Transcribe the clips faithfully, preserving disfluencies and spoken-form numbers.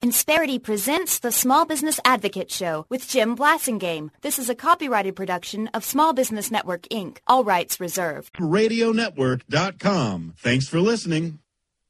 Insperity presents the Small Business Advocate Show with Jim Blasingame. This is a copyrighted production of Small Business Network, Incorporated. All rights reserved. radio network dot com. Thanks for listening.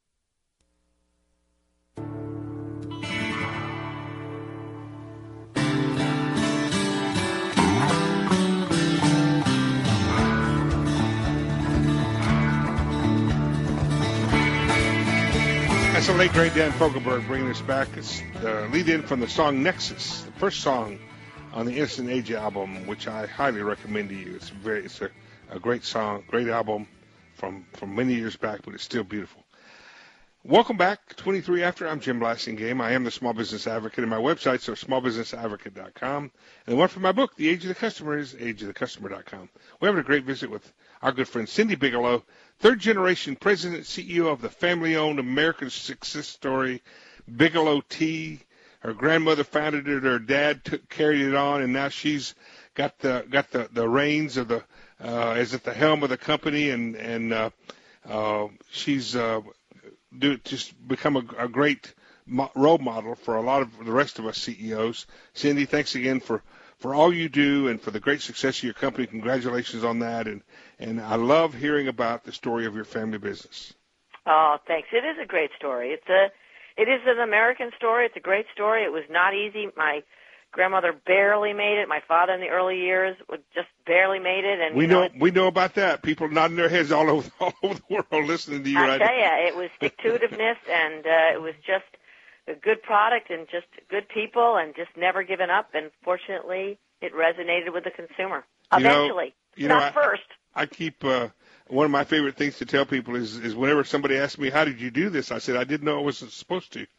That's the late, great Dan Fogelberg bringing us back. It's the lead-in from the song Nexus, the first song on the Innocent Age album, which I highly recommend to you. It's very, it's a, a great song, great album from, from many years back, but it's still beautiful. Welcome back, twenty-three after. I'm Jim Blasingame. I am the Small Business Advocate, and my websites are small business advocate dot com. And the one for my book, The Age of the Customer, is age of the customer dot com. We're having a great visit with our good friend Cindy Bigelow, third-generation president, C E O of the family-owned American success story, Bigelow Tea. Her grandmother founded it, her dad took, carried it on, and now she's got the got the, the reins of the uh, is at the helm of the company, and and uh, uh, she's uh, do just become a, a great mo- role model for a lot of the rest of us C E Os. Cindy, thanks again for, for all you do and for the great success of your company. Congratulations on that, and and I love hearing about the story of your family business. Oh, thanks. It is a great story. It's a It is an American story. It's a great story. It was not easy. My grandmother barely made it. My father in the early years just barely made it. And we you know, know we know about that. People nodding their heads all over all over the world listening to you. I right tell you, it was stick-to-itiveness, and uh, it was just a good product and just good people, and just never giving up. And fortunately, it resonated with the consumer. You know, Eventually, you not know, I, first. I keep uh, one of my favorite things to tell people is is whenever somebody asks me, "How did you do this?" I said, "I didn't know I wasn't supposed to."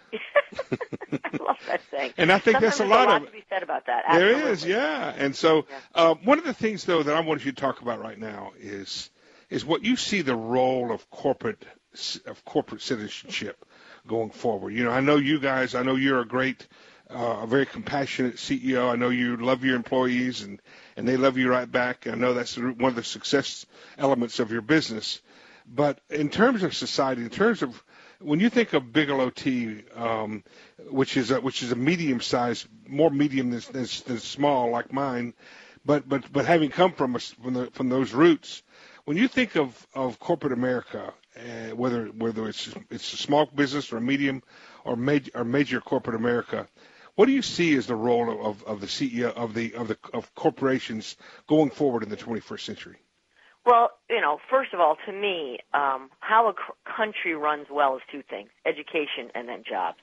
I love that saying. And I think Sometimes that's a there's lot, a lot of to be said about that. There Absolutely. is, yeah. And so Yeah. uh, one of the things, though, that I want you to talk about right now is is what you see the role of corporate of corporate citizenship going forward. You know, I know you guys. I know you're a great, uh, a very compassionate C E O. I know you love your employees, and and they love you right back. I know that's one of the success elements of your business. But in terms of society, in terms of when you think of Bigelow Tea, um, which is a, which is a medium-sized, more medium than, than, than small like mine, but but but having come from a, from, the, from those roots, when you think of, of corporate America, uh, whether whether it's it's a small business or a medium or major or major corporate America, what do you see as the role of, of the C E O of the of the of corporations going forward in the twenty-first century? Well, you know, first of all, to me, um, how a c- country runs well is two things, education and then jobs.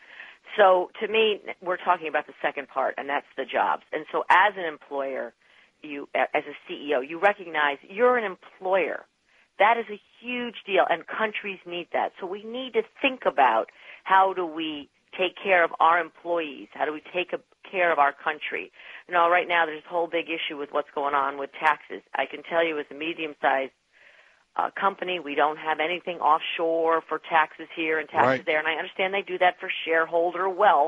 So to me, we're talking about the second part, and that's the jobs. And so as an employer, you, as a C E O, you recognize you're an employer. That is a huge deal, and countries need that. So we need to think about how do we take care of our employees? How do we take a, care of our country? You know, right now there's a whole big issue with what's going on with taxes. I can tell you as a medium-sized uh, company, we don't have anything offshore for taxes here and taxes Right. there, and I understand they do that for shareholder wealth,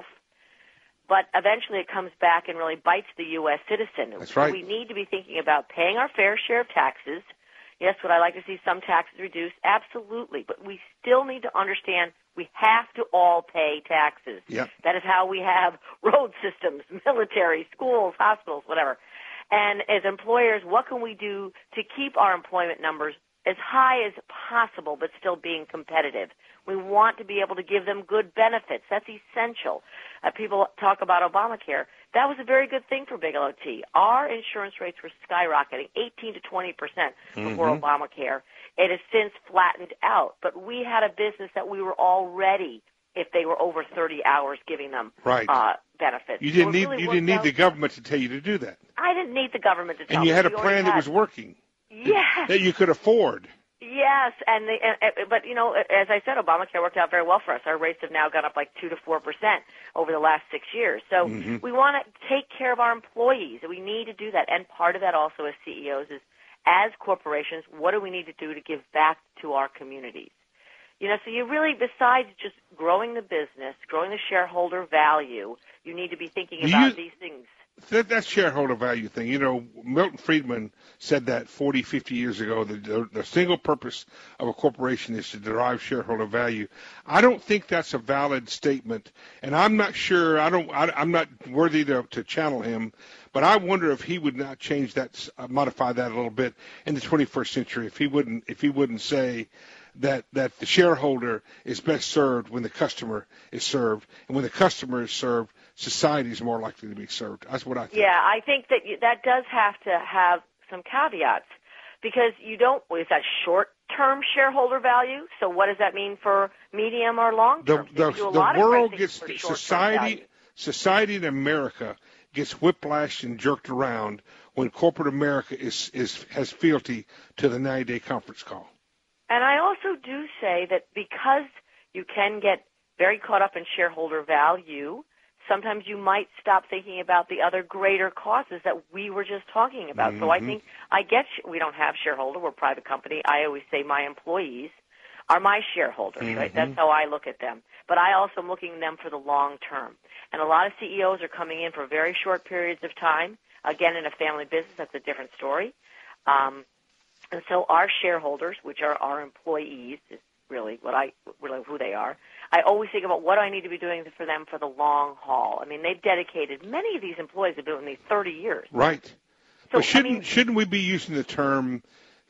but eventually it comes back and really bites the U S citizen. That's So right. we need to be thinking about paying our fair share of taxes. Yes, would I like to see some taxes reduced? Absolutely, but we still need to understand we have to all pay taxes. Yep. That is how we have road systems, military, schools, hospitals, whatever. And as employers, what can we do to keep our employment numbers as high as possible but still being competitive? We want to be able to give them good benefits. That's essential. Uh, people talk about Obamacare. That was a very good thing for Bigelow Tea. Our insurance rates were skyrocketing, eighteen to twenty percent before Mhm. Obamacare. It has since flattened out. But we had a business that we were already, if they were over thirty hours, giving them Right. uh, benefits. You So didn't it need really you worked didn't need out. the government to tell you to do that, I didn't need the government to tell and me. you had a We already plan that had- was working. Yes. That you could afford. Yes, and, the, and and- but you know, as I said, Obamacare worked out very well for us. Our rates have now gone up like two to four percent over the last six years. So Mhm. we want to take care of our employees. We need to do that, and part of that also as C E Os is, as corporations, what do we need to do to give back to our communities? You know, so you really, besides just growing the business, growing the shareholder value, you need to be thinking Do about you- these things. that, that shareholder value thing, you know, Milton Friedman said that forty, fifty years ago, that the, the single purpose of a corporation is to derive shareholder value. I don't think that's a valid statement, and I'm not sure, I don't, I, I'm not worthy to, to channel him, but I wonder if he would not change that, uh, modify that a little bit in the twenty-first century, if he wouldn't, if he wouldn't say that, that the shareholder is best served when the customer is served, and when the customer is served, society is more likely to be served. That's what I think. Yeah, I think that you, that does have to have some caveats, because you don't, well, is that short-term shareholder value? So what does that mean for medium or long-term? The, the, the world gets, society, society in America gets whiplashed and jerked around when corporate America is, is has fealty to the ninety-day conference call. And I also do say that because you can get very caught up in shareholder value, sometimes you might stop thinking about the other greater causes that we were just talking about. Mm-hmm. So I think I get we don't have shareholder. We're a private company. I always say my employees are my shareholders, mm-hmm. right? That's how I look at them. But I also am looking at them for the long term. And a lot of C E Os are coming in for very short periods of time. Again, in a family business, that's a different story. Um, and so our shareholders, which are our employees, is really what I really who they are. I always think about what I need to be doing for them for the long haul. I mean, they've dedicated, many of these employees have been with me thirty years. Right. So, but shouldn't, I mean, shouldn't we be using the term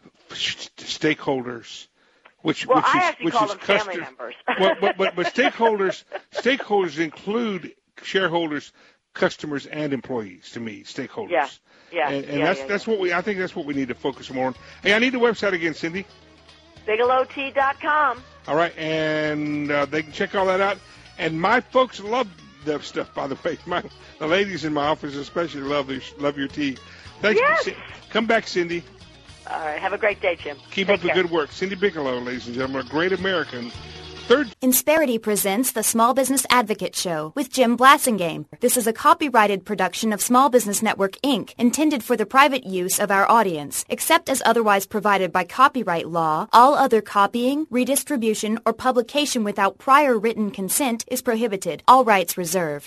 stakeholders? Which, well, which I is, actually which call is them custom- family members. well, but, but, but stakeholders, stakeholders include shareholders, customers, and employees, to me, stakeholders. Yeah, yeah. And, and yeah, that's, yeah, that's yeah. what we, I think that's what we need to focus more on. Hey, I need the website again, Cindy. Bigelow Tea dot com. All right, and uh, they can check all that out. And my folks love the stuff, by the way. My, the ladies in my office especially love your, love your tea. Thanks. Yes. Come back, Cindy. All right. Have a great day, Jim. Keep Take up the care. good work. Cindy Bigelow, ladies and gentlemen, a great American. Third. Insperity presents the Small Business Advocate Show with Jim Blassingame. This is a copyrighted production of Small Business Network, Incorporated, intended for the private use of our audience. Except as otherwise provided by copyright law, all other copying, redistribution, or publication without prior written consent is prohibited. All rights reserved.